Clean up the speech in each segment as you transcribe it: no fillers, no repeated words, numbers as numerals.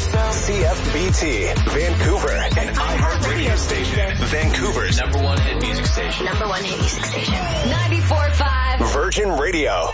CFBT, Vancouver, an iHeart radio station. Vancouver's number one hit music station. 94.5 Virgin Radio.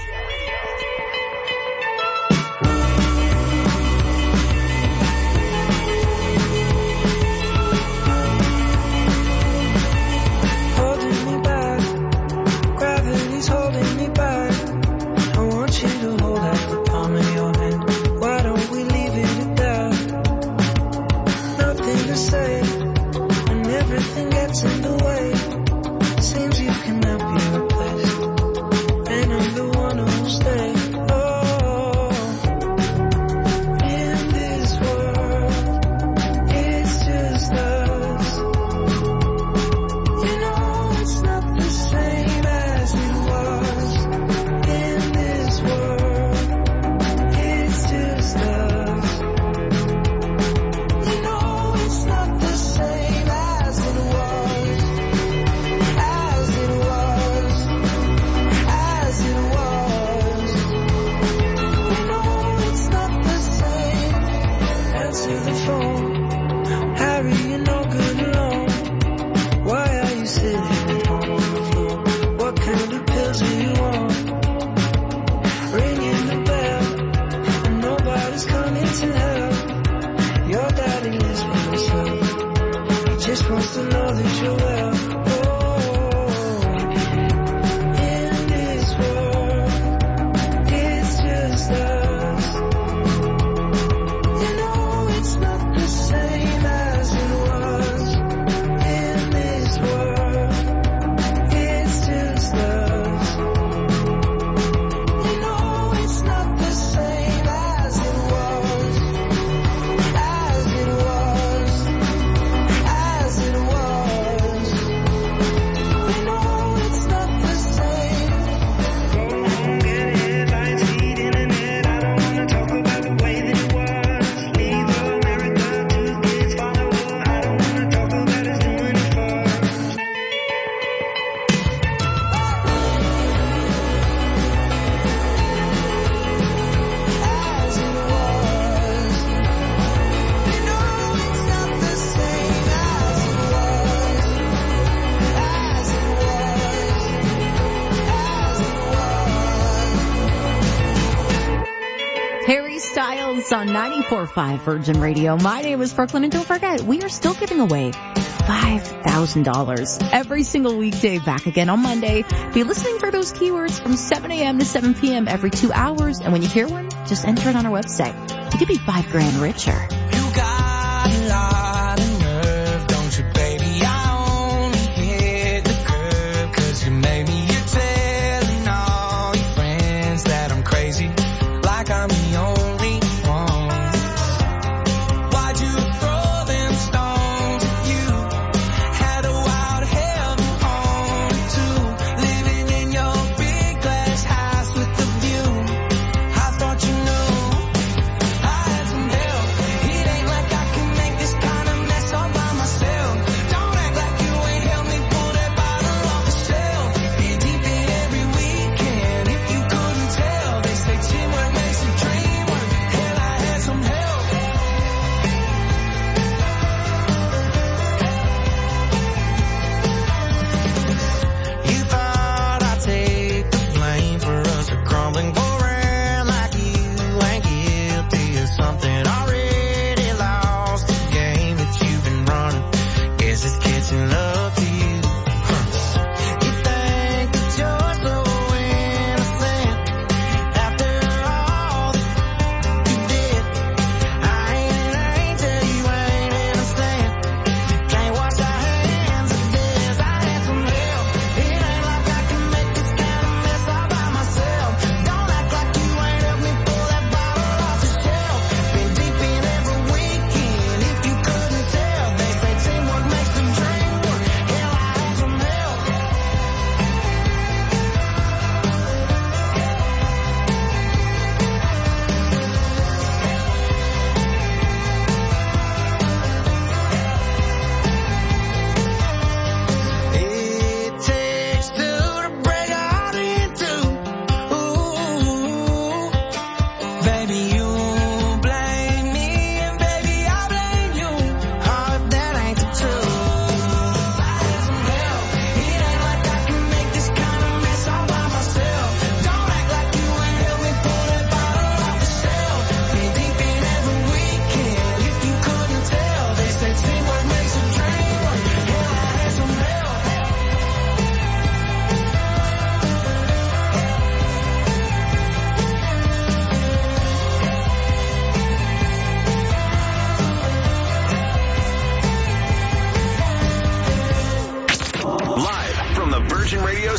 On 94.5 Virgin Radio. My name is Brooklyn, and don't forget, we are still giving away $5,000 every single weekday. Back again on Monday. Be listening for those keywords from 7 a.m. to 7 p.m. every 2 hours. And when you hear one, just enter it on our website. You could be $5,000 richer. You got a lot of nerve, don't you, baby? I only hit the curb 'cause you made me. You're telling all your friends that I'm crazy, like I'm the only. He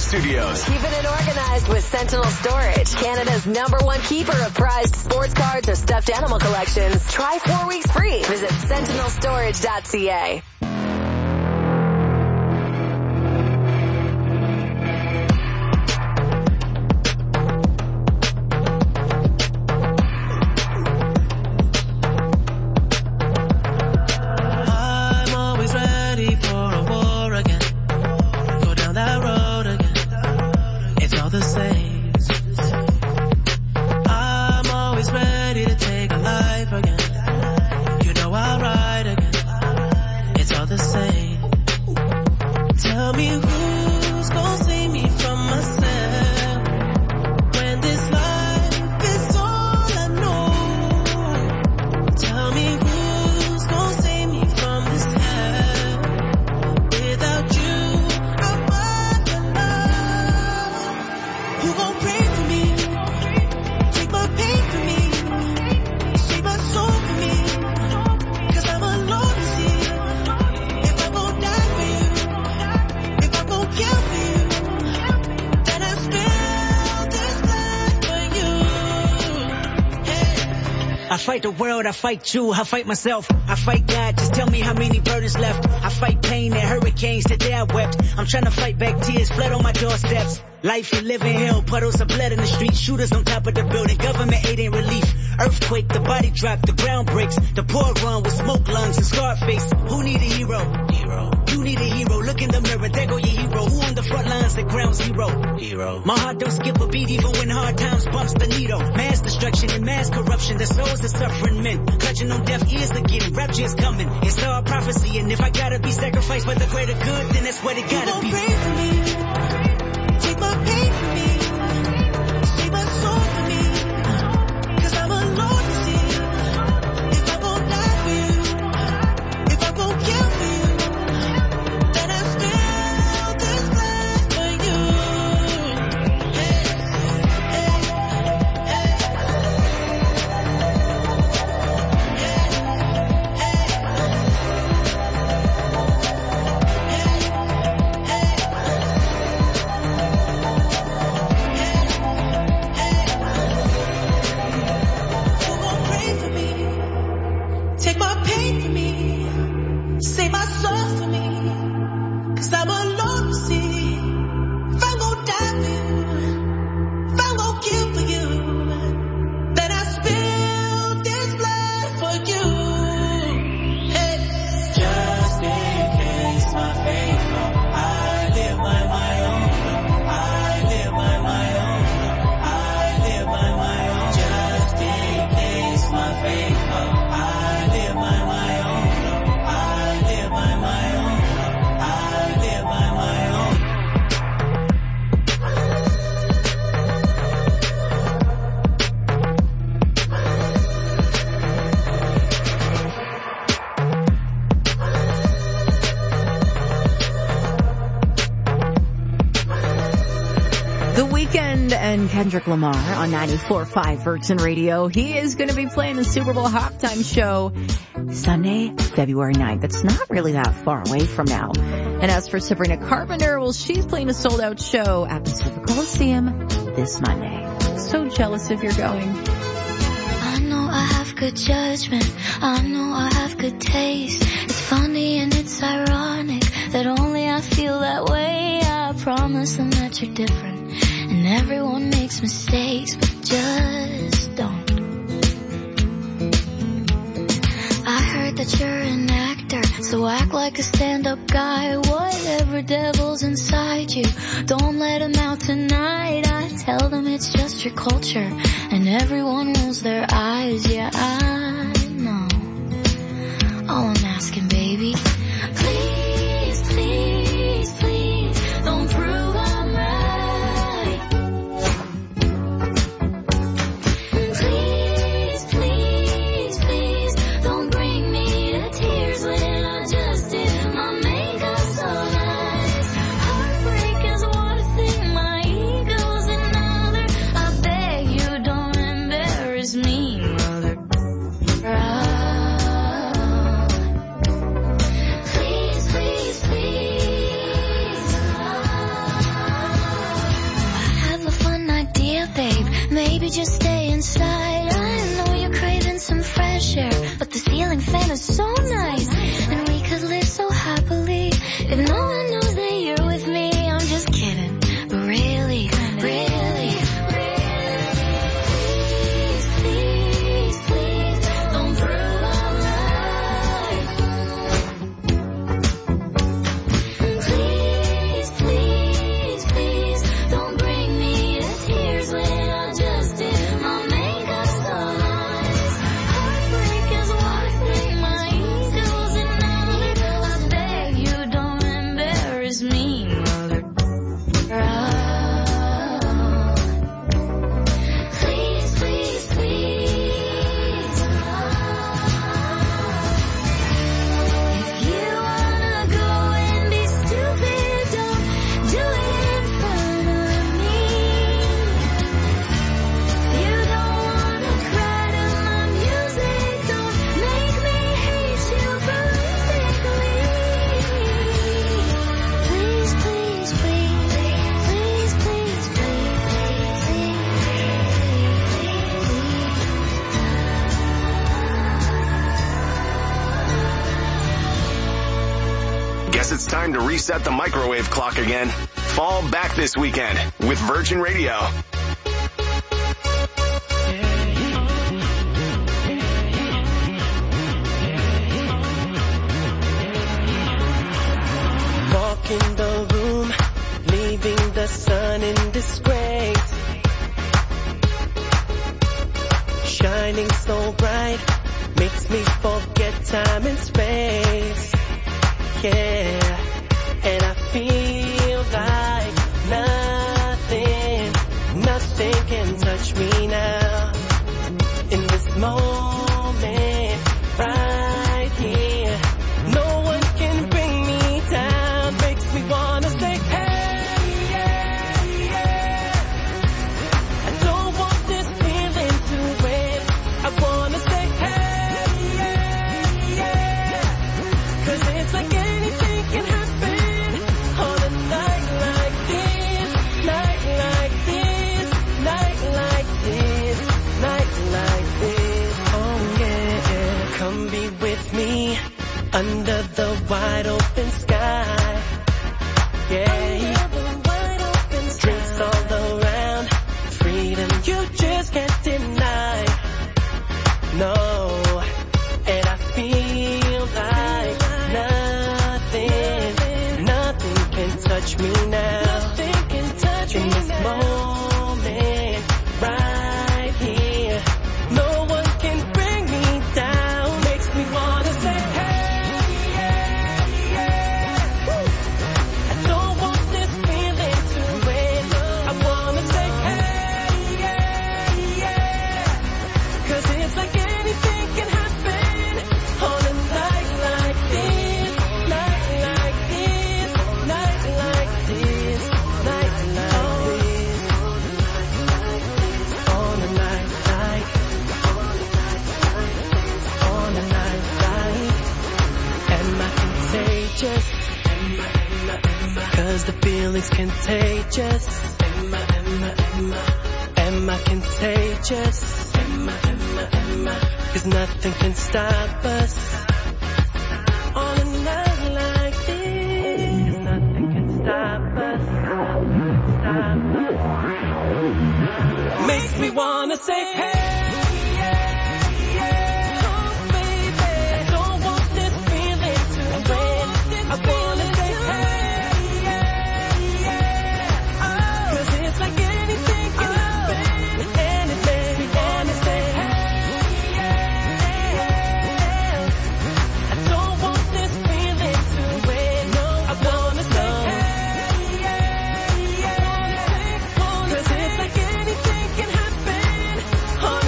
studios. Keeping it organized with Sentinel Storage, Canada's #1 keeper of prized sports cards or stuffed animal collections. Try 4 weeks free. Visit sentinelstorage.ca. I fight the world, I fight you, I fight myself, I fight God, just tell me how many burdens left. I fight pain and hurricanes, today I wept. I'm trying to fight back tears, blood on my doorsteps. Life you live in hell, puddles of blood in the street, shooters on top of the building, government aid ain't relief. Earthquake, the body drop, the ground breaks, the poor run with smoke lungs and scarred face. Who need a hero? You need a hero, look in the mirror, there go your hero. Who on the front lines at ground zero? My heart don't skip a beat even when hard times bumps the needle. Mass destruction and mass corruption, the souls of suffering men, clutching on deaf ears again, rapture's coming. It's all prophecy, and if I gotta be sacrificed for the greater good, then that's what it gotta be. Pray for me, take my pain for me, save my soul for me, 'cause I'm alone to see. If I gon' die for you, if I gon' kill for you, then I spill this blood for you. Hey, hey, hey. Take my pain for me, save my soul for me, 'cause I'm alone to see. If I'm gon' die for you, if I'm gon' kill for you, then I spill this blood for you. Hey. Just in case my faith low, I live by my own law. I live by my own law. I live by my own. Just in case my faith low, I live by my own law. I live by my own law. I live by my own. The Weeknd and Kendrick Lamar on 94.5 Virgin Radio. He is going to be playing the Super Bowl halftime show Sunday, February 9th. It's not really that far away from now. And as for Sabrina Carpenter, well, she's playing a sold-out show at Pacific Coliseum this Monday. So jealous if you're going. I know I have good judgment, I know I have good taste. It's funny and it's ironic that only I feel that way. I promise them that you're different, and everyone makes mistakes, but just don't. I heard that you're an actor, so act like a stand-up guy. Whatever devil's inside you, don't let him out tonight. I tell them it's just your culture, and everyone rolls their eyes. Yeah, I know. All I'm asking, baby, please, please, please, don't prove I'm right. Please, please, please, don't bring me to tears when I just did my makeup so nice. Heartbreak is one thing, my ego's another. I beg you don't embarrass me, mother. ceiling fan is so nice. And we could live so happily if no one knows that you're with me. I'm just kidding, but really, really. Please, please, please, don't throw our life. Please, please, please, don't bring me to tears when I just did my makeup so nice. Heartbreak is what break my egos and all. I beg you don't embarrass me, mother. Please, please, please. If you wanna go and be stupid, don't do it in front of me. You don't wanna cry to my music, don't make me hate you forensic. Please, please, please, please, please, Guess it's time to reset the microwave clock again. Fall back this weekend with Virgin Radio. Walk in the room, leaving the sun in disgrace. Shining so bright, makes me forget time and space. Yeah, and I feel like nothing can touch me now. In this moment, right here, no one can bring me down. Makes me wanna say, hey, yeah, yeah. I don't want this feeling to end. I wanna say, hey, yeah, yeah. 'Cause it's like anything can happen on a night like this, night like this, night like this, night like this. Oh yeah, come be with me under the wide open sky. Yeah, drinks all around, freedom you just can't deny. No, and I feel like nothing can touch me now. Nothing can touch me in this moment, right here. No one can bring me down. Makes me wanna say, hey, yeah, yeah. Woo. I don't want this feeling to end. I wanna say, hey, yeah, yeah. 'Cause it's like anything can happen on a night like this, night like this, night like this, night like this. On a night like, on a night like. Am I contagious? 'Cause the feeling's contagious. Am I contagious? 'Cause nothing can stop us. On a night like this, nothing can stop us. Makes me wanna say, hey, yeah, yeah. Oh, baby, I don't want this feeling to end. I wanna say, hey, yeah, yeah. Oh, 'cause it's like anything can happen. And it makes me wanna say, hey, yeah, yeah. I don't want this feeling to end. I wanna say, hey, yeah, yeah. 'Cause it's like anything can happen on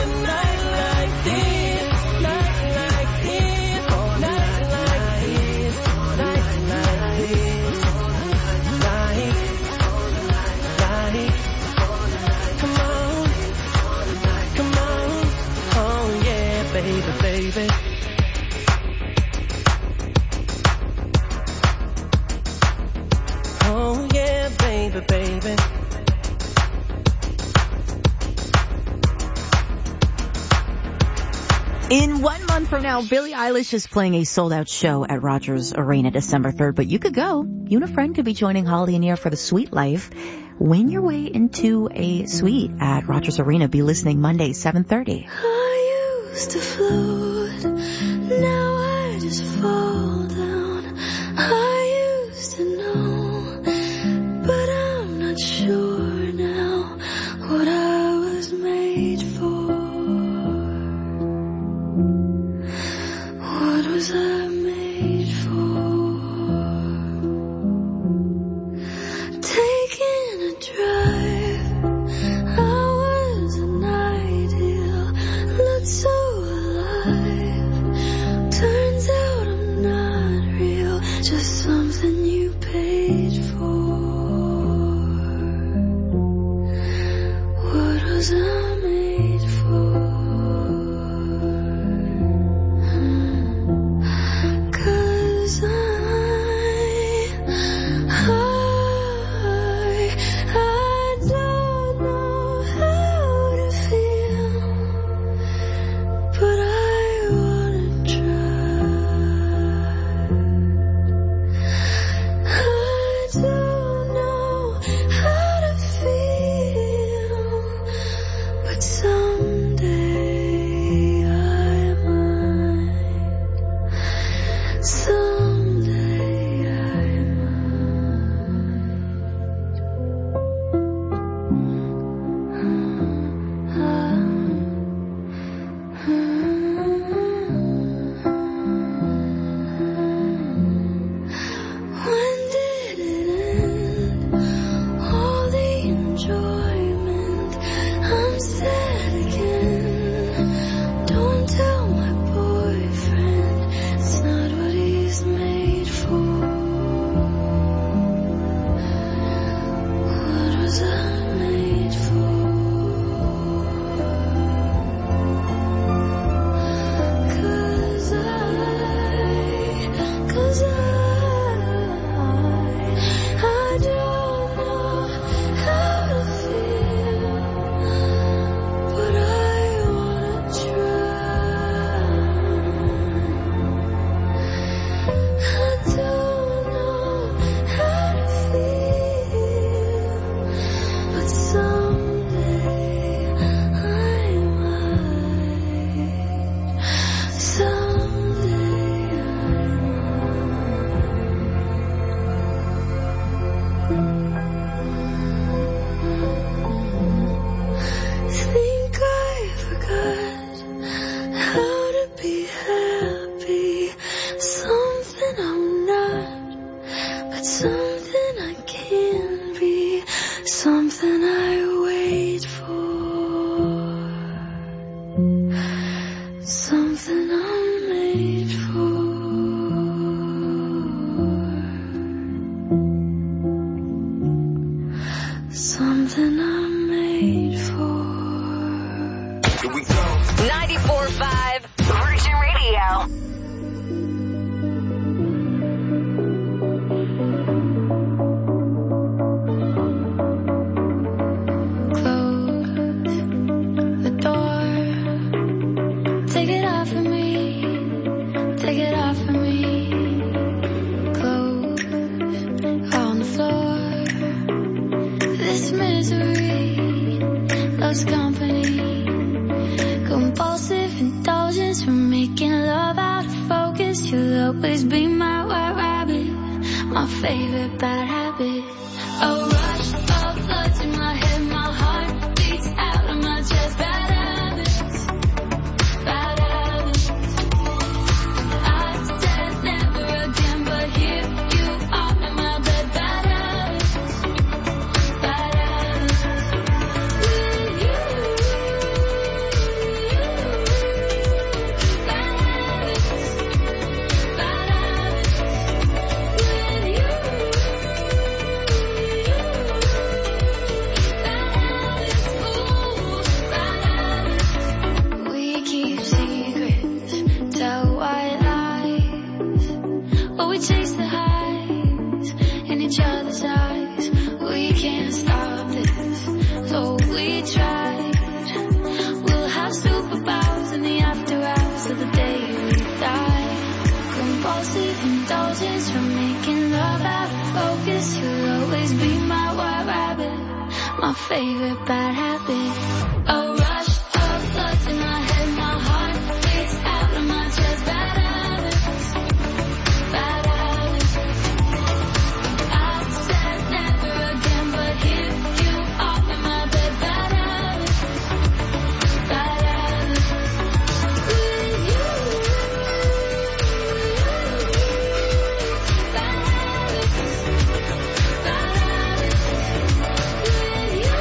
month from now, Billie Eilish is playing a sold-out show at Rogers Arena December 3rd, but you could go. You and a friend could be joining Holly and Near for the Sweet Life. Wing your way into a suite at Rogers Arena. Be listening Monday, 7:30. I used to float, now I just fall down. I used to know, but I'm not sure now what I was made for. What was I made for? Taking a drive, I was an ideal, looked so alive. Turns out I'm not real, just something you paid for. What was I made for? 'Cause I don't know how to feel, but I wanna try. I don't know how to feel, but someday I might. Someday I When did it end? All the enjoyment. I'm sad again. Don't tell my boyfriend, it's not what he's made for. What was I made for? 'Cause I don't know how to feel, but I wanna try. I don't know how to feel, but someday I might. Someday I think I forgot how to be happy. Something I'm not, but something I can be. Something I wait for. Something I'm made for. Something I'm made for. Here we go. 94.5 Virgin Radio. Close the door. Take it off of me. Take it off of me. Clothes on the floor. This misery loves company. Compulsive indulgence from making love out of focus. You'll always be my white rabbit, my favorite bad habit. A rush of blood to my head, my heart beats out of my chest. Bad habits, bad habits. I said never again, but here you are in my bed. Bad habits, bad habits. With you, bad habits, bad habits. With you, we keep secrets, tell white lies, but we chase the highs in each other's eyes. We can't stop this, so we tried. We'll have superpowers in the after hours of the day. indulgence from making love out of focus. You'll always be my white rabbit, my favorite bad habit. A rush of blood to my head, my heart beats out of my chest. Bad habits, bad habits. I said never again, but here you are in my bed. Bad habits, bad habits. With you, bad habits, bad habits. With you,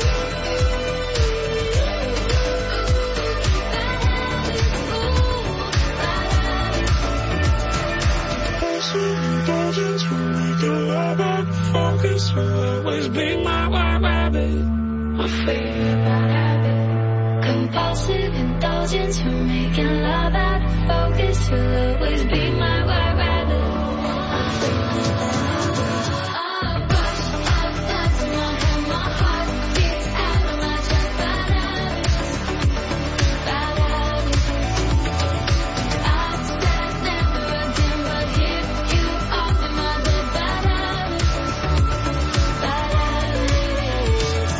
bad habits, indulgence from making love out of focus. You'll always be my white rabbit, my favorite bad habit. Compulsive indulgence from making love out of focus. You'll always be my white rabbit, my favorite bad habit. A rush of blood to my head, my heart beats out of my chest. Bad habits, bad habits. I said never again, but here you are in my bed. Bad habits, bad habits.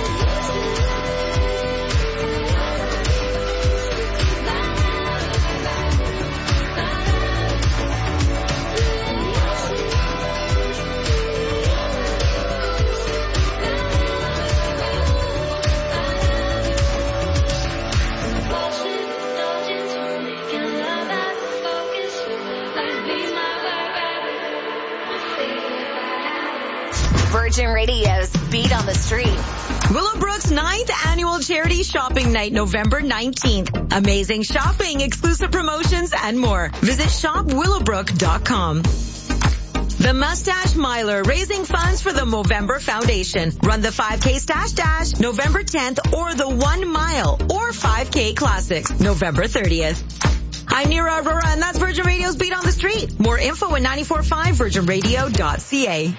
Virgin Radio's Beat on the Street. Willowbrook's 9th annual charity shopping night, November 19th. Amazing shopping, exclusive promotions, and more. Visit shopwillowbrook.com. The Mustache Miler, raising funds for the Movember Foundation. Run the 5K Stash Dash, November 10th, or the 1 mile or 5K Classics, November 30th. I'm Nira Aurora, and that's Virgin Radio's Beat on the Street. More info at 945virginradio.ca.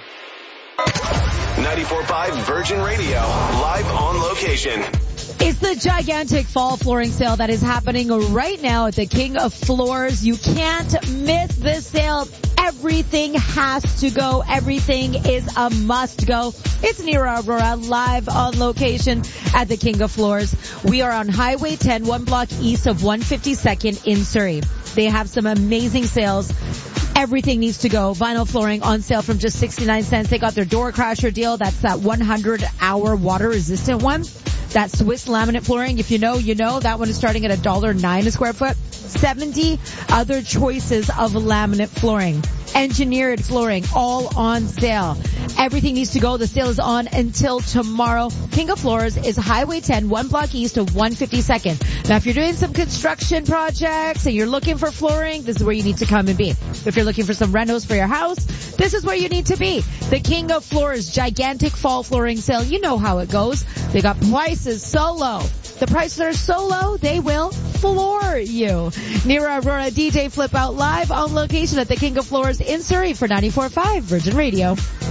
94.5 Virgin Radio, live on location. It's the gigantic fall flooring sale that is happening right now at the King of Floors. You can't miss this sale. Everything has to go. Everything is a must go. It's Nira Aurora, live on location at the King of Floors. We are on Highway 10, 1 block east of 152nd in Surrey. They have some amazing sales. Everything needs to go. Vinyl flooring on sale from just 69 cents. They got their door crasher deal. That's that 100-hour water resistant one. That Swiss laminate flooring, if you know, you know. That one is starting at $1.09 a square foot. 70 other choices of laminate flooring. Engineered flooring, all on sale. Everything needs to go. The sale is on until tomorrow. King of Floors is Highway 10, 1 block east of 152nd. Now, if you're doing some construction projects and you're looking for flooring, this is where you need to come and be. If you're looking for some renos for your house, this is where you need to be. The King of Floors gigantic fall flooring sale. You know how it goes. They got prices so low. The prices are so low, they will floor you. Nira Aurora, DJ Flip Out, live on location at the King of Floors in Surrey for 94.5 Virgin Radio.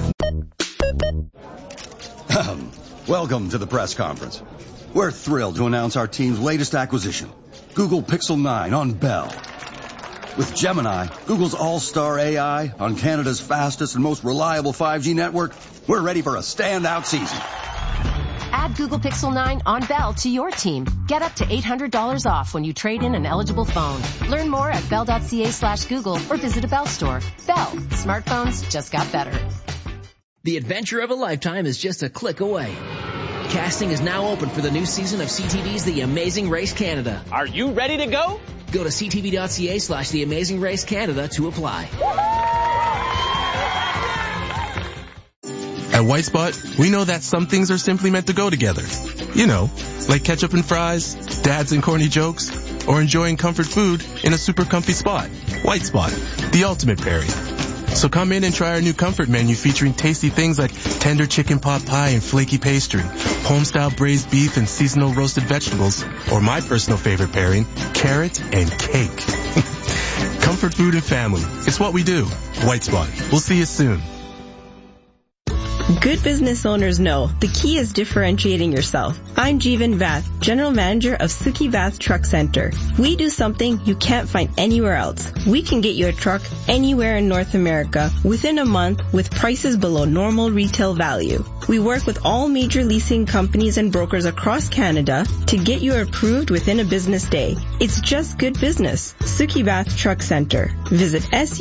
Welcome to the press conference. We're thrilled to announce our team's latest acquisition, Google Pixel 9 on Bell. With Gemini, Google's all-star AI on Canada's fastest and most reliable 5G network, we're ready for a standout season. Add Google Pixel 9 on Bell to your team. Get up to $800 off when you trade in an eligible phone. Learn more at bell.ca/Google or visit a Bell store. Bell. Smartphones just got better. The adventure of a lifetime is just a click away. Casting is now open for the new season of CTV's The Amazing Race Canada. Are you ready to go? Go to ctv.ca/The Amazing Race Canada to apply. At White Spot, we know that some things are simply meant to go together. You know, like ketchup and fries, dads and corny jokes, or enjoying comfort food in a super comfy spot. White Spot, the ultimate pairing. So come in and try our new comfort menu featuring tasty things like tender chicken pot pie and flaky pastry, home-style braised beef and seasonal roasted vegetables, or my personal favorite pairing, carrot and cake. Comfort food and family. It's what we do. White Spot. We'll see you soon. Good business owners know the key is differentiating yourself. I'm Jeevan Vath, General Manager of Suki Vath Truck Center. We do something you can't find anywhere else. We can get you a truck anywhere in North America within a month with prices below normal retail value. We work with all major leasing companies and brokers across Canada to get you approved within a business day. It's just good business. Suki Vath Truck Center. Visit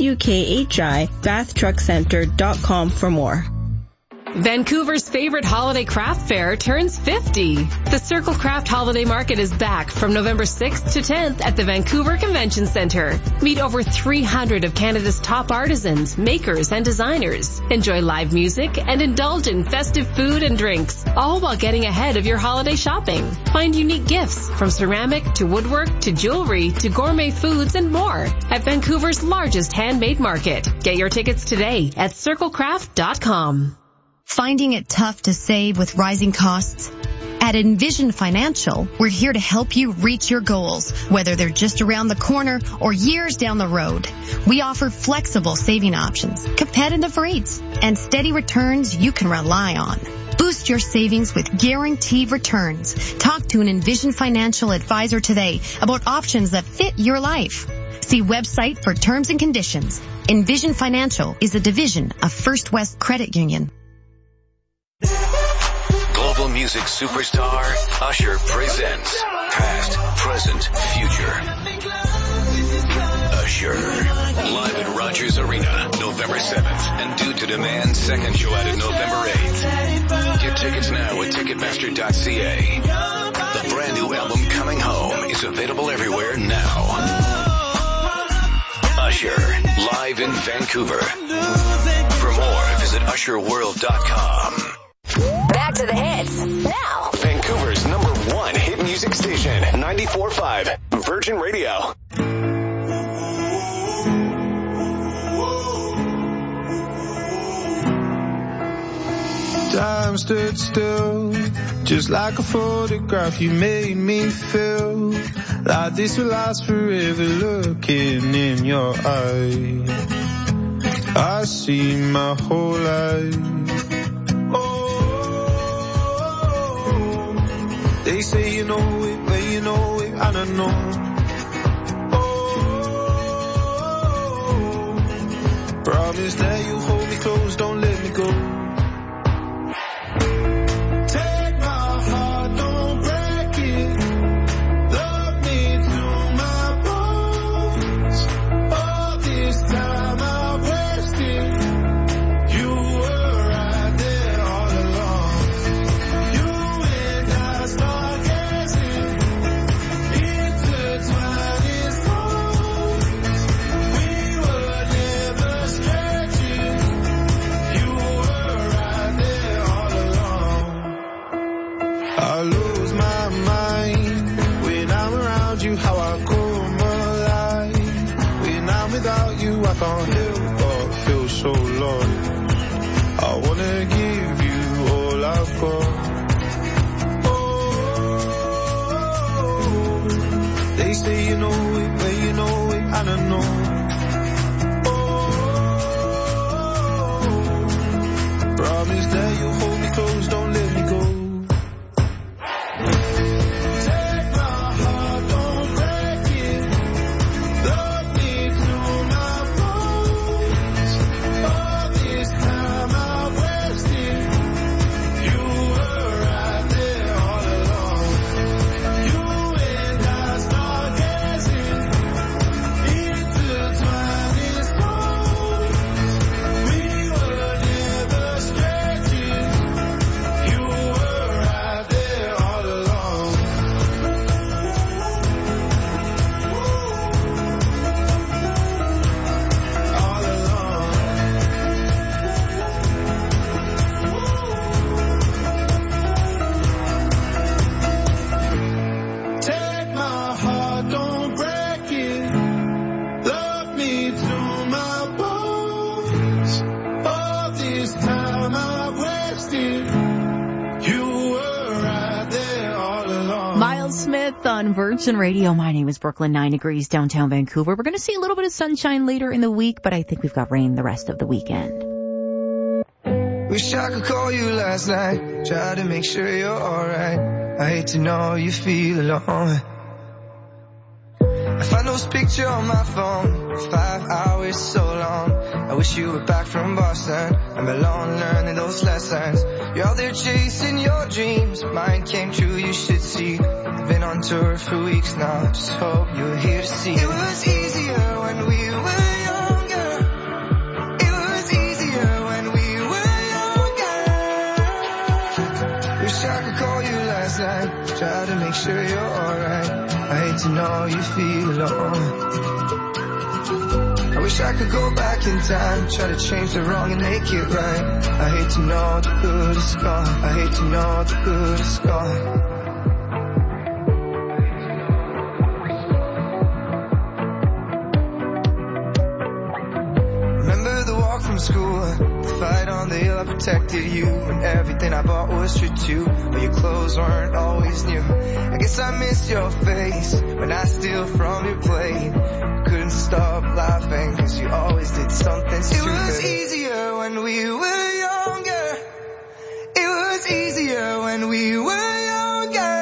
SUKHI-VathTruckCenter.com for more. Vancouver's favorite holiday craft fair turns 50. The Circle Craft Holiday Market is back from November 6th to 10th at the Vancouver Convention Centre. Meet over 300 of Canada's top artisans, makers, and designers. Enjoy live music and indulge in festive food and drinks, all while getting ahead of your holiday shopping. Find unique gifts from ceramic to woodwork to jewelry to gourmet foods and more at Vancouver's largest handmade market. Get your tickets today at circlecraft.com. Finding it tough to save with rising costs? At Envision Financial, we're here to help you reach your goals, whether they're just around the corner or years down the road. We offer flexible saving options, competitive rates, and steady returns you can rely on. Boost your savings with guaranteed returns. Talk to an Envision Financial advisor today about options that fit your life. See website for terms and conditions. Envision Financial is a division of First West Credit Union. Global music superstar Usher presents Past, Present, Future. Usher, live at Rogers Arena, November 7th, and Due to Demand second show out at November 8th. Get tickets now at Ticketmaster.ca. The brand new album Coming Home is available everywhere now. Usher, live in Vancouver. For more, visit usherworld.com. Back to the hits now. Vancouver's #1 hit music station, 94.5 Virgin Radio. Time stood still, just like a photograph. You made me feel like this will last forever. Looking in your eyes, I see my whole life. They say you know it, but you know it, I don't know. Oh, promise that you hold me close, don't let me go. Take my heart, don't break it. Love me to my bones. All this time I wasted. You were right there all along. You and I start dancing, intertwined in songs. We were never stretching. You were right there all along. I lose my mind when I'm around you, how I come alive. When I'm without you, I can't help but feel so lost. I wanna give you all I've got. They say you know it, but you know it, I don't know. Oh, promise that you'll hold me close, don't let me go. Take my heart, don't break it. Love me to my bones. All this time I wasted. You were right there all along. You and I start dancing, intertwined in songs. We were never stretching. You were right there all along. All along. Take my heart, don't break it. Love me to my bones. All this time I wasted. You were right there all along. Miles Smith on Virgin Radio. My name is Brooklyn, 9 degrees downtown Vancouver. We're going to see a little bit of sunshine later in the week, but I think we've got rain the rest of the weekend. Wish I could call you last night, try to make sure you're alright. I hate to know you feel alone. I found those pictures on my phone, 5 hours so long. I wish you were back from Boston, I'm alone learning those lessons. You're out there chasing your dreams, mine came true, you should see. I've been on tour for weeks now, just hope you're here to see. It was easier when we were younger. It was easier when we were younger. Wish I could call you last night, try to make sure you're alright. I hate to know you feel alone. I wish I could go back in time, try to change the wrong and make it right. I hate to know the good is gone. I hate to know the good is gone. Remember the walk from school, the fight on the hill, I protected you, and everything I bought was true too, but your clothes weren't always new. I guess I missed your face when I steal from your plate. Couldn't stop laughing cause you always did something stupid. It was easier when we were younger. It was easier when we were younger.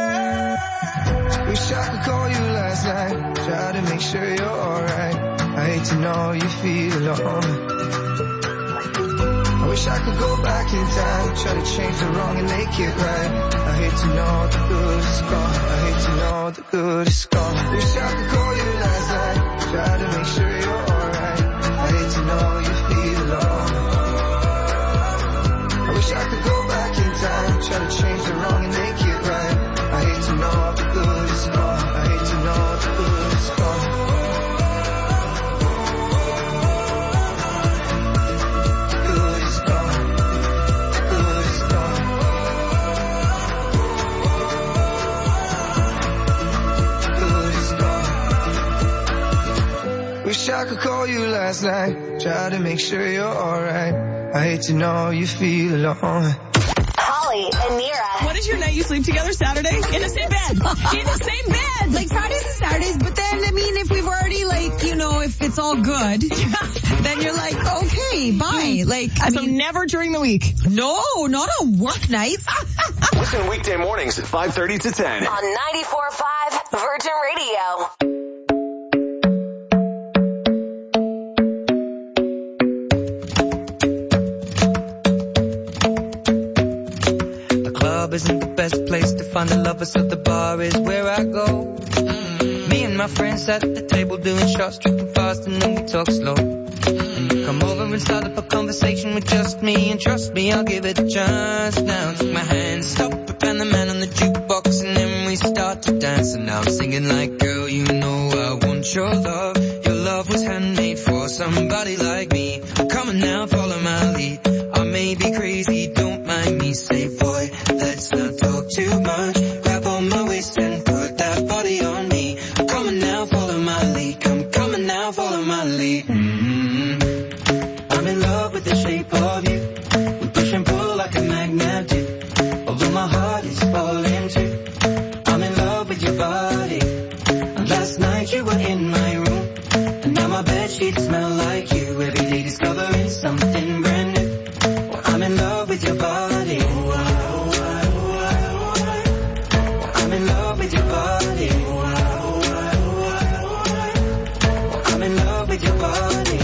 Wish I could call you last night, try to make sure you're alright. I hate to know you feel alone. I wish I could go back in time, try to change the wrong and make it right. I hate to know the good is gone. I hate to know the good is gone. Wish I could call you last night, try to make sure you're alright. I hate to know you feel alone. I wish I could go back in time, try to change the wrong and make it right. I hate to know the good is gone. I hate to know the good is gone. Wish I could call you last night, try to make sure you're alright. I hate to know you feel alone. Holly and Nira. What is your night you sleep together Saturday? In the same bed. In the same bed. Like Fridays and Saturdays, but then, I mean, if we've already, like, you know, if it's all good, then you're like, okay, bye. Like, I mean, never during the week. No, not on work nights. Listen weekday mornings at 5:30 to 10. On 94.5 Virgin Radio. Isn't the best place to find the lovers, so the bar is where I go. Me and my friends at the table doing shots, tripping fast, and then we talk slow. And you come over and start up a conversation with just me, and trust me, I'll give it a chance. Now take my hand, stop it, and the man on the jukebox, and then we start to dance. And now I'm singing like, girl, you know I want your love. Your love was handmade for somebody like me. Come on now, follow my lead. I may be crazy, don't mind me. Say, boy, let's not talk too much. Grab on my waist and put that body on me. Come on now, follow my lead. Come on now, follow my lead. I'm in love with the shape of you. We push and pull like a magnet do. Although my heart is falling too. I'm in love with your body. And last night you were in my room. And now my bedsheets smell like you. Every day discovering something brand new. Well, I'm in love with your body. I'm in love with your body. I'm in love with your body.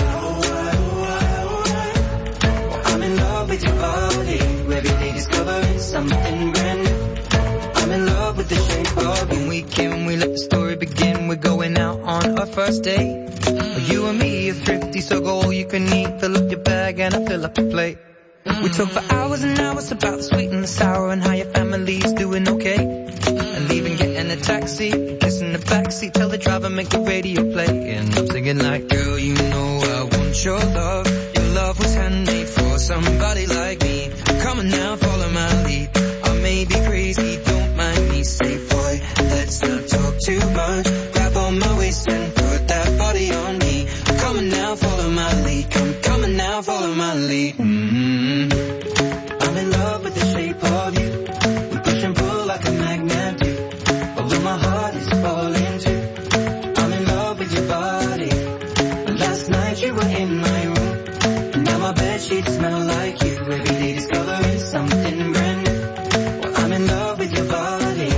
I'm in love with your body. Every day discovering something brand new. I'm in love with the shape of you. When we came, we let the story begin. We're going out on our first date. You and me are thrifty, so go all you can eat. Fill up your bag and I fill up your plate. We talk for hours and hours about the sweet and the sour and how your family's doing okay. And leaving, getting a taxi, kissing the backseat, tell the driver make the radio play. And I'm singing like, girl, you know I want your love. Your love was handmade for somebody like me. Come on now, follow my lead. I may be crazy, don't mind me. Say, boy, let's not talk too much. Grab on my waist and put that body on me. Come on now, follow my lead. Come on now, follow my lead. I'm in love with the shape of you. We push and pull like a magnet do. Although my heart is falling too. I'm in love with your body. Last night you were in my room. And now my bed bedsheets smell like you. Every day discovering something brand new. Well, I'm in love with your body.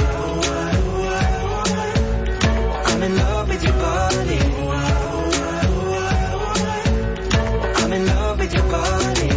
I'm in love with your body. I'm in love with your body.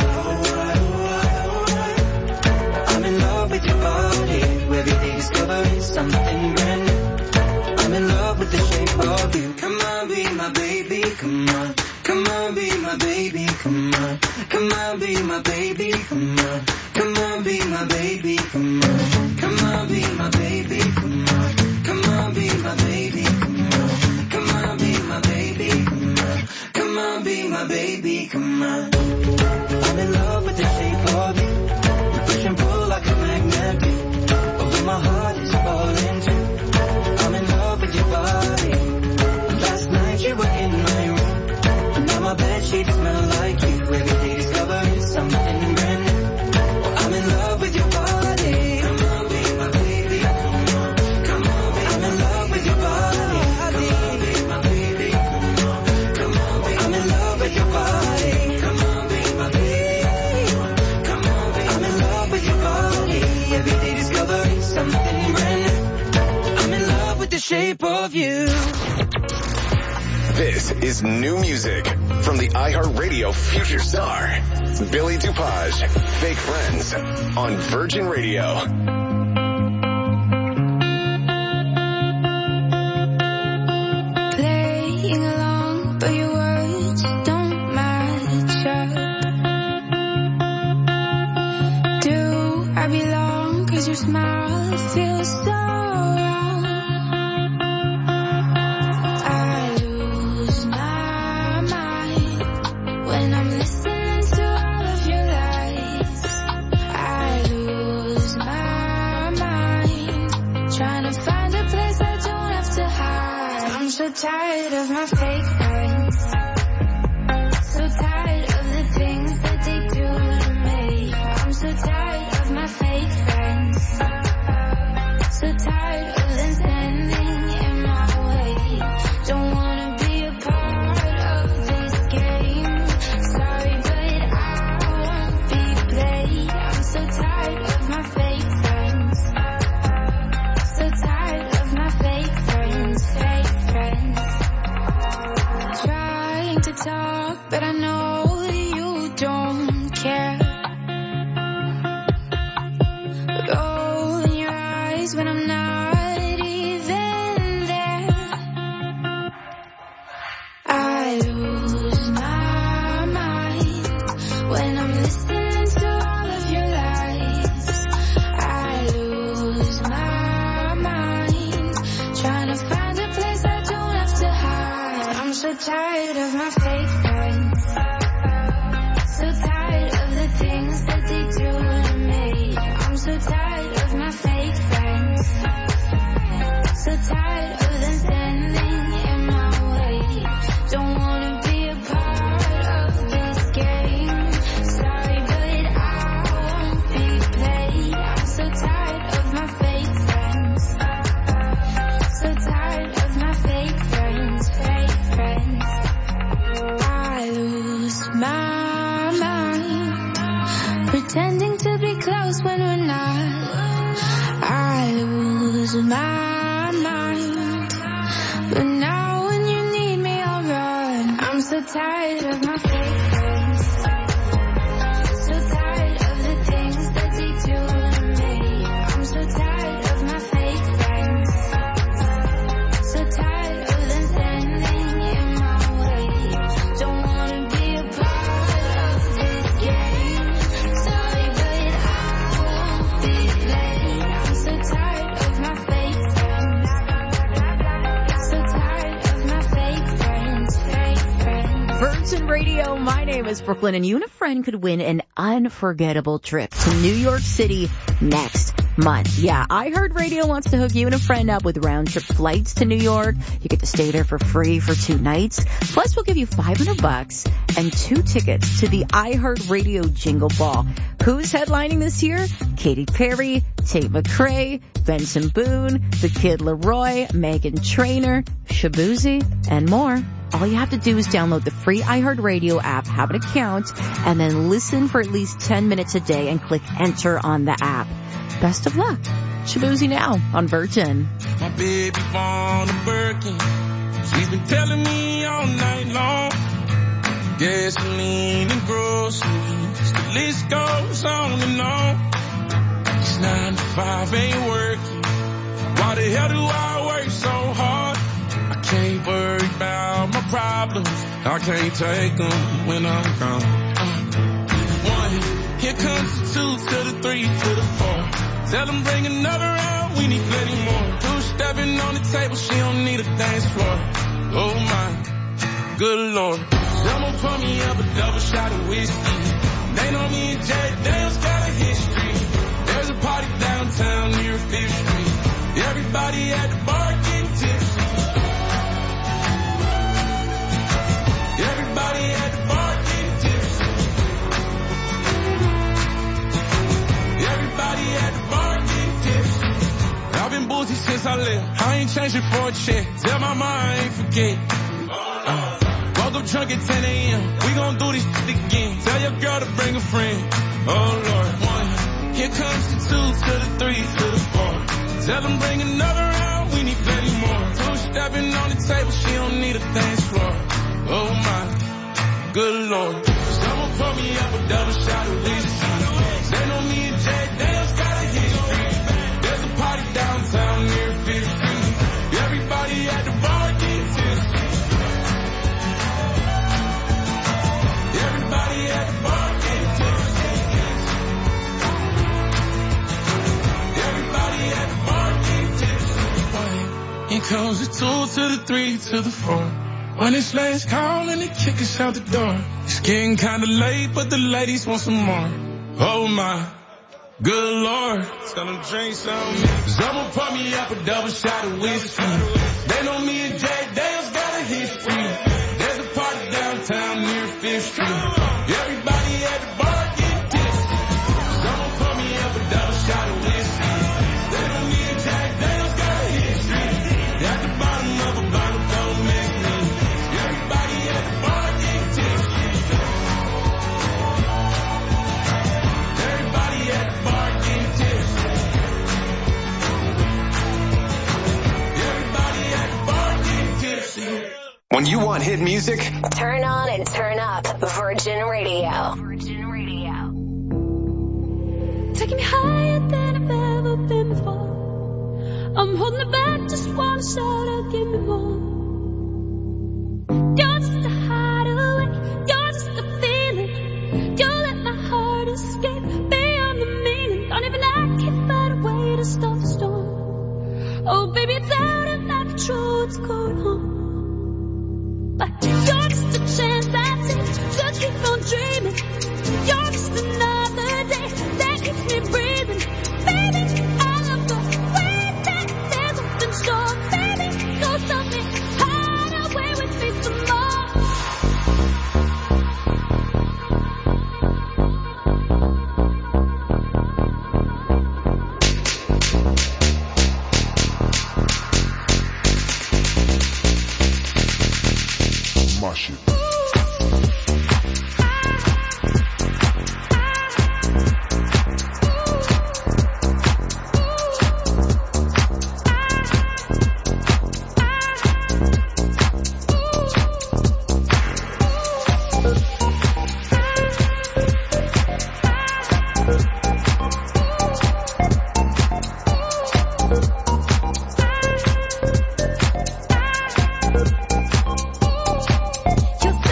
I'm in love with your body. Every day discovering something brand new. I'm in love with the shape of you. Come on, be my baby, come on. Come on, be my baby, come on. Come on, be my baby, come on. Come on, be my baby, come on. Come on, be my baby, come on. Come on, be my baby, come on. Come on, be my baby, come on. Come on, be my baby, come on. I'm in love with the shape of you. You push and pull like a magnet do. Although my heart is falling too. I'm in love with your body. Last night you were in my room. Now my bedsheets smell like you. Every day discovering something brand new. Well, I'm in love with your body. Come on, be my baby. Come on, come on, be I'm in love with your body. Come on, be my baby. Come on, come on, be I'm in love with your body. Come on, be my baby. Come on, be I'm in love with your body. Every day discovering something brand new. I'm in love with the shape of you. This is new music from the iHeartRadio Future Star, Billy DuPage, Fake Friends, on Virgin Radio. Playing along, but your words don't match up. Do I belong? 'Cause your smile feels so wrong. I lose my mind when I'm listening to all of your lies. I lose my mind trying to find a place I don't have to hide. I'm so tired of my fake friends. So tired of the things that they do to me. I'm so tired of my fake friends. So tired of them standing in my way. Don't wanna be a part of this game. Sorry, but I won't be played. I'm so tired of my fake friends. So tired of my fake friends, fake friends. Trying to talk, but I know you don't care. Rolling your eyes when I'm not even there. I lose my mind when I'm listening to all of your lies. I lose my mind trying to find a place I don't have to hide. I'm so tired of my fake friends. So tired of the things that they do to me. I'm so tired of my fake friends. So tired of them standing in my way. Don't wanna be a part of this game. Sorry, but I won't be played. I'm so tired of my fake friends. So tired of my fake friends, fake friends. I lose my mind pretending to be close when we're not. I lose my mind, but now when you need me I'll run. I'm so tired of my fake friends. So tired of the things that they do to me. I'm so tired of my fake friends. So tired of them standing in my way. Don't wanna be a part of this game. Sorry, but I won't be played. I'm so tired of my fake friends. So tired of my fake friends, fake friends. Virgin Radio, my name is Brooklyn, and you and a friend could win an unforgettable trip to New York City next month. Yeah, iHeartRadio wants to hook you and a friend up with round-trip flights to New York. You get to stay there for free for 2 nights. Plus, we'll give you $500 and 2 tickets to the iHeartRadio Jingle Ball. Who's headlining this year? Katy Perry, Tate McRae, Benson Boone, The Kid Laroi, Meghan Trainor, Shabuzi, and more. All you have to do is download the free iHeartRadio app, have an account, and then listen for at least 10 minutes a day and click enter on the app. Best of luck. Shaboozey now on Virgin. My baby born a Birkin. She's been telling me all night long. Gasoline and groceries, the list goes on and on. It's 9 to 5, ain't working. Why the hell do I work so hard? I can't worry about my problems. I can't take them when I'm gone. 1, here comes the 2 to the 3 to the 4. Tell them bring another round, we need plenty more. 2 stepping on the table, she don't need a dance floor. Oh my, good Lord. Someone pour me up a double shot of whiskey. They know me and Jay Dale's got a history. There's a party downtown near 5th Street. Everybody at the bar getting tipsy. Everybody at the bar getting tipsy. Everybody at the bar getting tipsy. I've been boozy since I left. I ain't changing for a check. Tell my mom I ain't forget. Woke up drunk at 10 a.m. We gon' do this shit again. Tell your girl to bring a friend. Oh Lord. 1, here comes the 2 to the 3 to the 4. Tell them bring another round, we need plenty more. 2 stepping on the table, she don't need a dance floor. Oh my, good Lord. Someone pour me up a double shot of whiskey. They know me and Jay Dale's got a history. There's a party downtown near 5th Street. Everybody at the bar getting tipsy. Everybody at the bar getting tipsy. Everybody at the bar getting tipsy. Here comes the 2 to the 3 to the 4. When it's last call and they kick us out the door. It's getting kinda late, but the ladies want some more. Oh my, good Lord. Tell them drink some. Someone pour me up a double shot of whiskey. They know me and Jay Dale's got a history. There's a party downtown near 5th Street. Everybody at the bar getting tipsy. Someone pour me up a double shot of whiskey. They know me and Jay Dale's got a history. At the bottom of a bottle, don't make me. Everybody at the bar getting tipsy. Everybody at the bar getting tipsy. Everybody at the bar getting tipsy. When you want hit music, turn on and turn up Virgin Radio. Taking me higher than I've ever been before. I'm holding it back, just wanna shout out, give me more. You're just a hideaway, you're just a feeling. You let my heart escape beyond the meaning. Don't even act, can't find a way to stop the storm. Oh baby, it's out of my control, what's going on? But you're just a chance I take to keep on dreaming. You're just another day that keeps me breathing. Baby, I love the way that there's nothing short. Baby, go tell me hide away with me some more. My shit. You're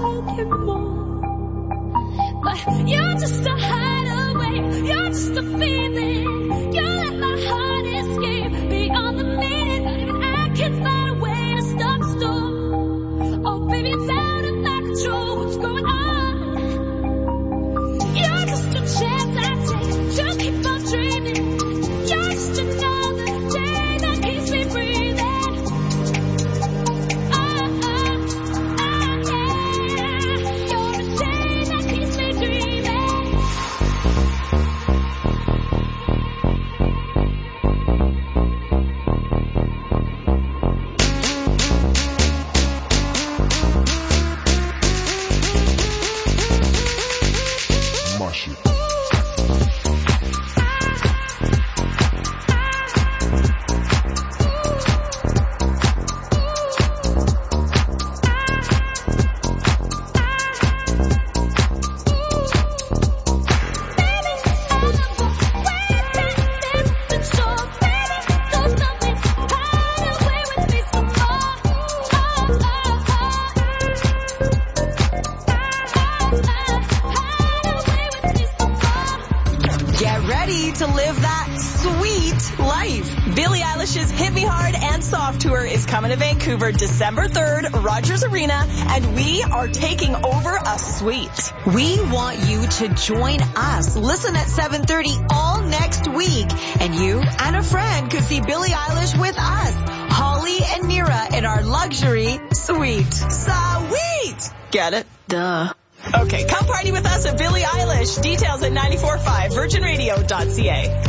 taking more. But you're just a hideaway, you're just a feeling. You let my heart escape beyond the meaning. Not even I can find a way to stop the storm. Oh baby, it's out of my control. What's going on? You're just a chance I take to keep on dreaming. You're just another day that keeps me breathing. To live that sweet life. Billie Eilish's Hit Me Hard and Soft Tour is coming to Vancouver December 3rd, Rogers Arena, and we are taking over a suite. We want you to join us. Listen at 7:30 all next week, and you and a friend could see Billie Eilish with us, Holly and Nira, in our luxury suite. Sweet! Get it? Duh. Okay, come party with us at Billie Eilish. Details at 94.5 virginradio.ca.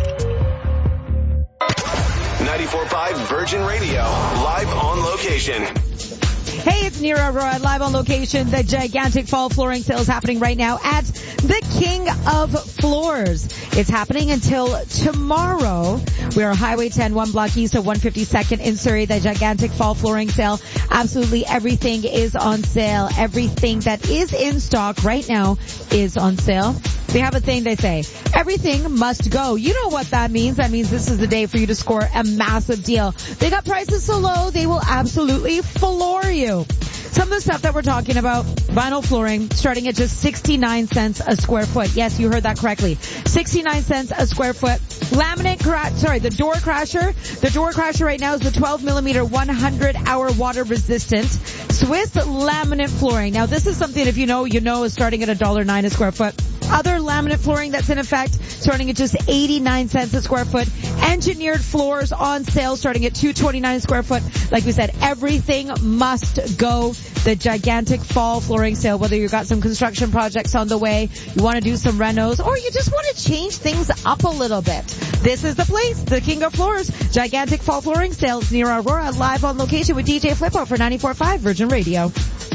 94.5 Virgin Radio, live on location. Hey, it's Nira Arora, live on location. The gigantic fall flooring sale is happening right now at the King of Floors. It's happening until tomorrow. We are Highway 10, 1 block east of 152nd in Surrey. The gigantic fall flooring sale. Absolutely everything is on sale. Everything that is in stock right now is on sale. They have a thing they say, everything must go. You know what that means. That means this is the day for you to score a massive deal. They got prices so low, they will absolutely floor you. Some of the stuff that we're talking about, vinyl flooring starting at just 69 cents a square foot. Yes, you heard that correctly. 69 cents a square foot. Laminate, the door crasher. The door crasher right now is the 12 millimeter 100-hour water resistant Swiss laminate flooring. Now this is something, if you know, is starting at $1.09 a square foot. Other laminate flooring that's in effect starting at just 89 cents a square foot. Engineered floors on sale starting at $2.29 a square foot. Like we said, everything must go. The gigantic fall flooring sale, whether you've got some construction projects on the way, you want to do some renos, or you just want to change things up a little bit. This is the place, the King of Floors, gigantic fall flooring sales near Aurora, live on location with DJ Flippo for 94.5 Virgin Radio.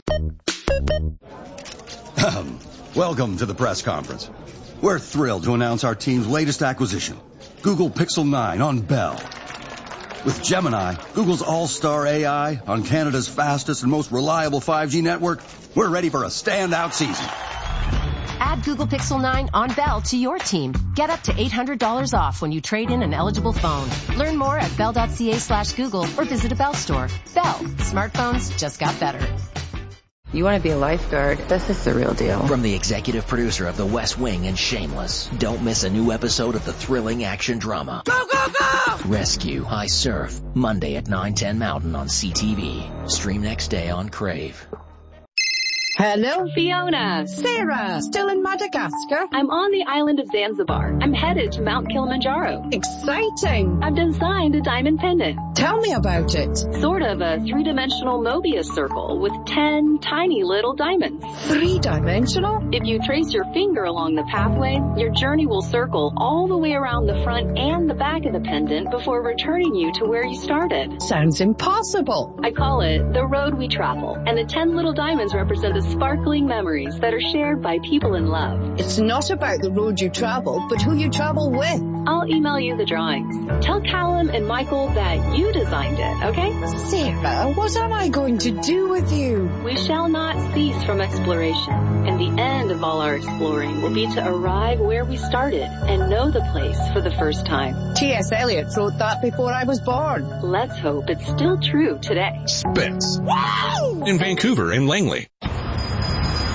Welcome to the press conference. We're thrilled to announce our team's latest acquisition, Google Pixel 9 on Bell. With Gemini, Google's all-star AI on Canada's fastest and most reliable 5G network, we're ready for a standout season. Add Google Pixel 9 on Bell to your team. Get up to $800 off when you trade in an eligible phone. Learn more at bell.ca/Google or visit a Bell store. Bell. Smartphones just got better. You want to be a lifeguard? This is the real deal. From the executive producer of The West Wing and Shameless, don't miss a new episode of the thrilling action drama. Go, go, go! Rescue, I Surf, Monday at 9:10 Mountain on CTV. Stream next day on Crave. Hello, Fiona. Sarah, still in Madagascar? I'm on the island of Zanzibar. I'm headed to Mount Kilimanjaro. Exciting. I've designed a diamond pendant. Tell me about it. Sort of a three-dimensional Mobius circle with 10 tiny little diamonds. Three-dimensional? If you trace your finger along the pathway, your journey will circle all the way around the front and the back of the pendant before returning you to where you started. Sounds impossible. I call it the road we travel, and the 10 little diamonds represent the sparkling memories that are shared by people in love. It's not about the road you travel, but who you travel with. I'll email you the drawings. Tell Callum and Michael that you designed it, okay? Sarah, what am I going to do with you? We shall not cease from exploration, and the end of all our exploring will be to arrive where we started and know the place for the first time. T.S. Eliot wrote that before I was born. Let's hope it's still true today. Spitz. Wow! In Vancouver and Langley.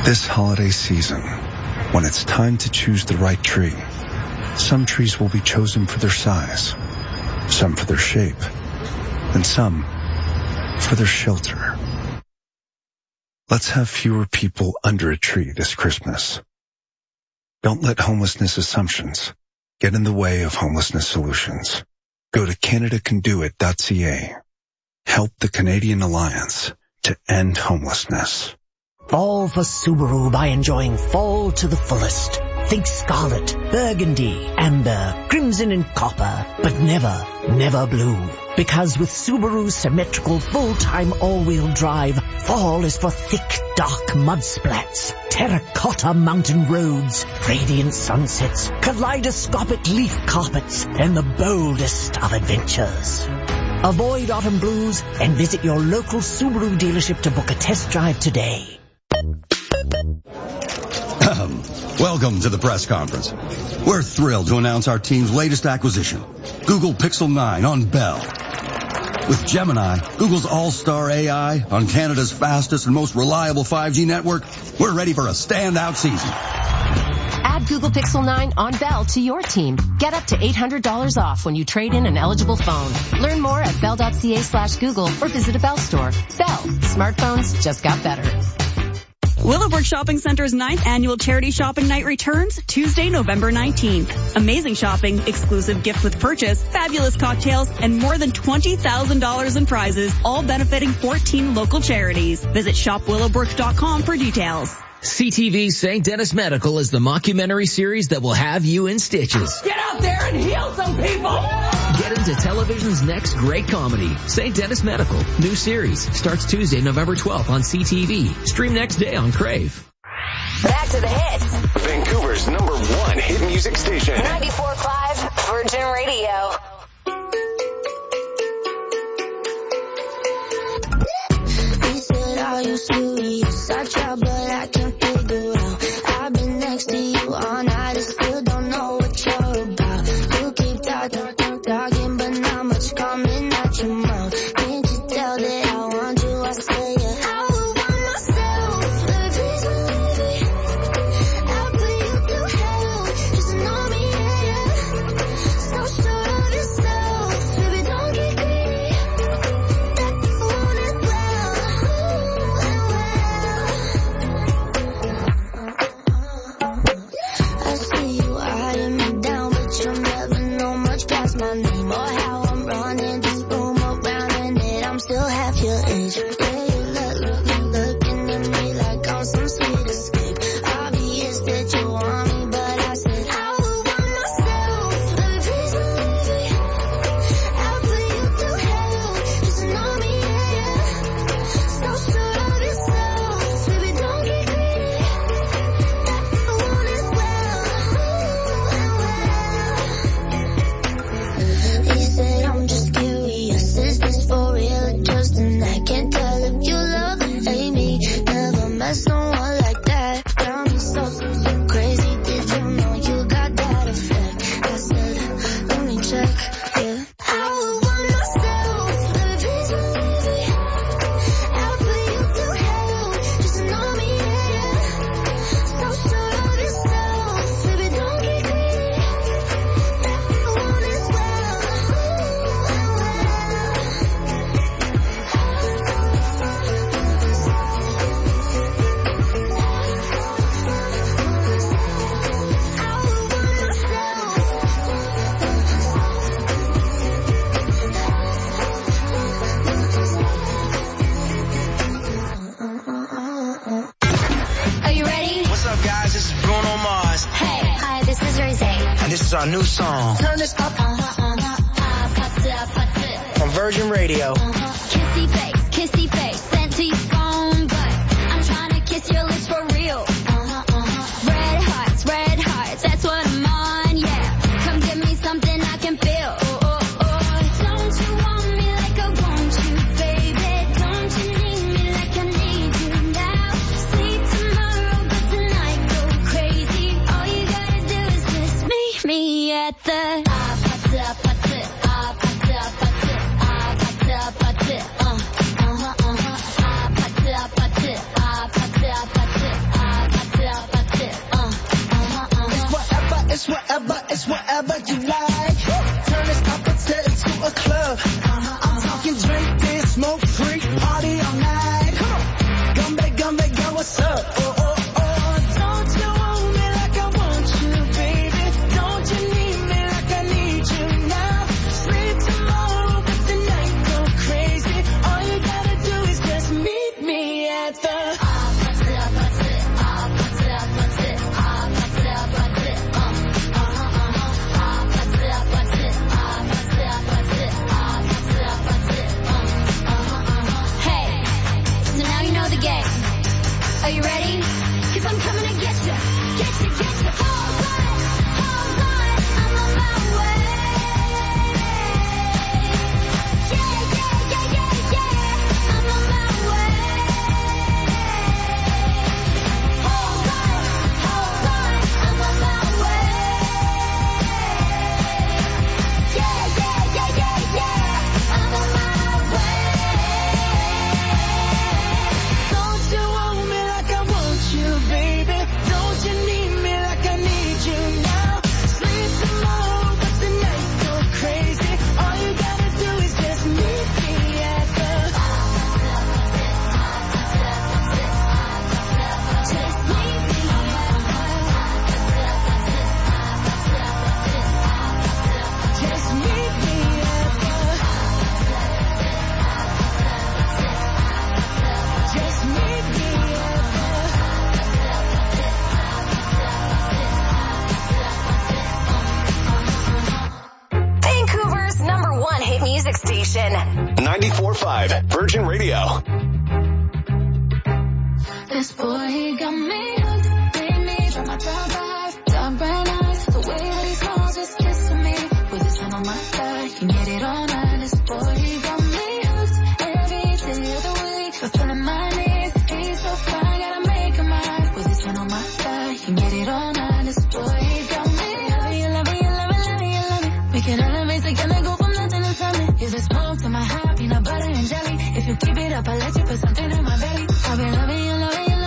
This holiday season, when it's time to choose the right tree, some trees will be chosen for their size, some for their shape, and some for their shelter. Let's have fewer people under a tree this Christmas. Don't let homelessness assumptions get in the way of homelessness solutions. Go to CanadaCanDoIt.ca. Help the Canadian Alliance to end homelessness. Fall for Subaru by enjoying fall to the fullest. Think scarlet, burgundy, amber, crimson and copper, but never, never blue. Because with Subaru's symmetrical full-time all-wheel drive, fall is for thick, dark mud splats, terracotta mountain roads, radiant sunsets, kaleidoscopic leaf carpets, and the boldest of adventures. Avoid autumn blues and visit your local Subaru dealership to book a test drive today. Welcome to the press conference. We're thrilled to announce our team's latest acquisition, Google Pixel 9 on Bell. With Gemini, Google's all-star AI on Canada's fastest and most reliable 5G network, we're ready for a standout season. Add Google Pixel 9 on Bell to your team. Get up to $800 off when you trade in an eligible phone. Learn more at bell.ca/Google or visit a Bell store. Bell. Smartphones just got better. Willowbrook Shopping Center's 9th annual charity shopping night returns Tuesday, November 19th. Amazing shopping, exclusive gift with purchase, fabulous cocktails, and more than $20,000 in prizes, all benefiting 14 local charities. Visit shopwillowbrook.com for details. CTV's St. Dennis Medical is the mockumentary series that will have you in stitches. Get out there and heal some people! Get into television's next great comedy, St. Dennis Medical. New series starts Tuesday, November 12th on CTV. Stream next day on Crave. Back to the hits. Vancouver's #1 hit music station. 94.5 Virgin Radio. He said, are you serious? I try, but I can't figure out. I've been next to you all night, I still don't know what you're about. You keep talking, but not much coming out your mouth. Can't you tell that I want you? I say it. I would want myself, baby, please believe me. I'll put you through hell, just know me, yeah. So sure of yourself, baby, don't get greedy. That you want it well, I see you eyeing me down, but you'll never know much past my name or how I'm running this room around, and that I'm still half your age. Yeah, you looking at me like I'm some sweet escape. Obvious that you want me, but I said I would want myself. Baby, please believe me. I'll put you through hell, just know me, yeah. So sure of yourself, baby, don't get greedy. That you want it well. He said, I'm just curious, is this for real or just an act? Can't tell if you love or hate me. Never met someone like that. Got me so crazy, did you know you got that effect? I said, let me check, yeah. I would want myself, baby, please believe me. I'll put you through hell, just know me, yeah. So sure of yourself, baby, don't get greedy. That you want it well. Are you ready? What's up, guys? This is Bruno Mars. Hey. Hi, this is Rosé. And this is our new song Turn this up. on Virgin Radio. Kissy face, sent to your phone, but I'm trying to kiss your lips for real. Red hearts, that's what I'm on, yeah. Come give me something I can feel. Don't you want me like I want you, baby? Don't you need me like I need you now? Sleep tomorrow, but tonight go crazy. All you gotta do is just meet me at the whatever you like. Turn this opposite into a club. I'm talking drink, dance, smoke, freak, party all night. Come on. Gumbe, girl, what's up? Oh, oh, oh. Don't you want me like I want you, baby? Don't you need me like I need you now? Sleep tomorrow, but the night go crazy. All you gotta do is just meet me at the Are you ready? 'Cause I'm coming to get you. Get you. Hold on, I'm on my way. Yeah, I'm on my way. Hold on, I'm on my way. Yeah, I'm on my way. Don't you want me like I want you, baby? Don't you need me like I need you now? Sleep tomorrow, but the night go crazy. All you gotta do is just meet me at the just meet me just meet me at the just meet me Vancouver's #1 hit music station. 94.5 Virgin Radio. This boy, he got me hooked. Made me drop my top off. Dark brown eyes. The way that he smiles, just kissing me. With his hand on my thigh, he can get it all night. This boy, he got me hooked. Every day of the week, fulfilling my needs. He's so fine, gotta make him mine. With his hand on my thigh, he can get it all night. This boy, he got me hooked. You love me. We can elevate together, go from nothing to something. You're the smoke to my high, peanut butter and jelly. If you keep it up, I'll let you put something in my belly. I've been loving you.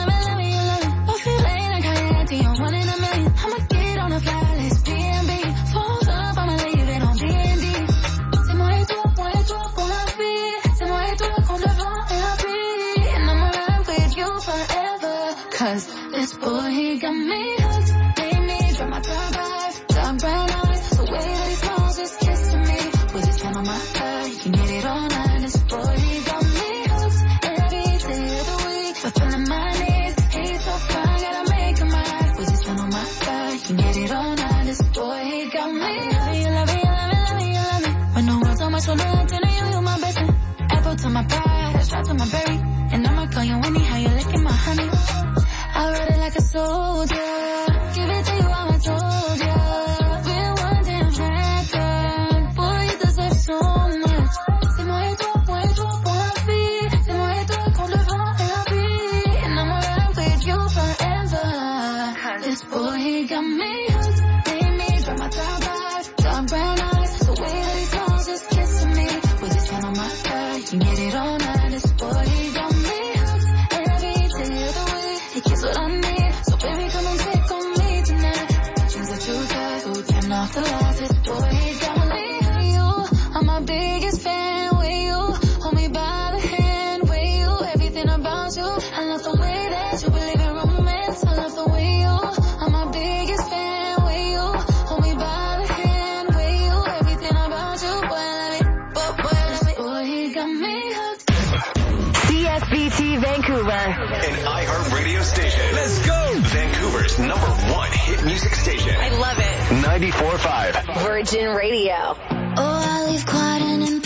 I feel like I had to, you're one in a million. I'ma get on a fly, let's B&B. Falls up, I'ma leave it on D&D. C'est moi et toi pour la vie. C'est moi et toi contre le vent et la pluie. And I'ma ride with you forever. 'Cause this boy, he got me hooked. Made me drop my top off. Dark brown eyes. The way that he smiles, just kissing me. With his hand on my thigh, he can get it all night. This boy, he got me hooked. Every day of the week, fulfilling my needs. He's so fine, gotta make him mine. With his hand on my thigh, he can get it all night. This boy, he got me. You love me. When the world's on my shoulder, I'm telling you, you're my best friend. Apple to my pie, a shot to my berry. And I'ma call you anyhow, you're licking my honey. I ride it like a soldier. Give it to you how I told ya. We're one damn record. Boy, you deserve so much. C'est moi et toi pour la vie. C'est moi et toi contre le vent et la pluie. And I'ma ride with you forever. This boy, he got me hooked. Made me drop my top off. Dark brown eyes. The way that he smiles, just kissing me. With his hand on my thigh, he can get it all night. This boy, he got me hooked. Every day of the week, he gets what I need. So baby, come and take on me tonight. Things that you got, so turn off the lights. This boy, he got me. You are my biggest fan. With you, hold me by the hand. With you, everything about you. I love the way that you believe in romance. I love the way you are my biggest fan. With you, hold me by the hand. With you, everything about you. Boy, I love it. This boy, he got me hooked. CSBT Vancouver. An iHeartRadio station. Let's go! Vancouver's #1 hit music station. I love it. 94.5 Virgin Radio. Oh, I leave quiet and